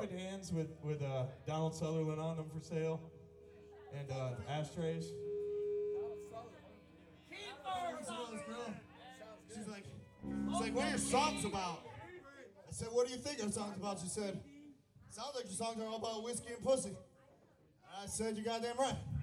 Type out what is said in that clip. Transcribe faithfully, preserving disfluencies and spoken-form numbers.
joined hands with with uh, Donald Sutherland on them for sale, and uh, ashtrays. She's like, she's like, what are your songs about? I said, what do you think our songs about? She said, sounds like your songs are all about whiskey and pussy. I said, you goddamn right.